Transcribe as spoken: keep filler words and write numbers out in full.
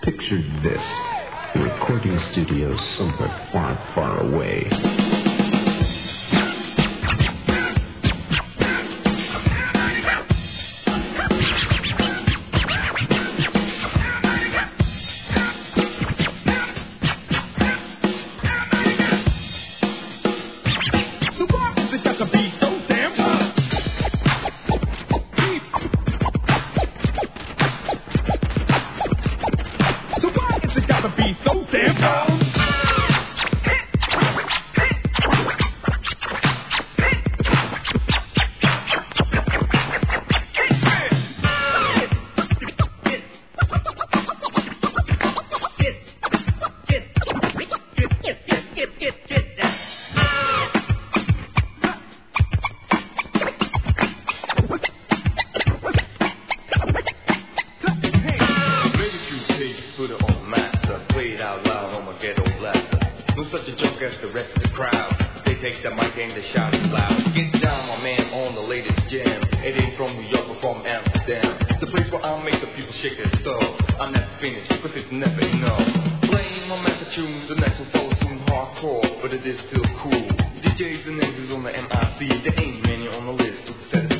Picture this. A recording studio somewhere far, far away. But it is still cool. D Js and niggas on the M I C, there ain't many on the list who said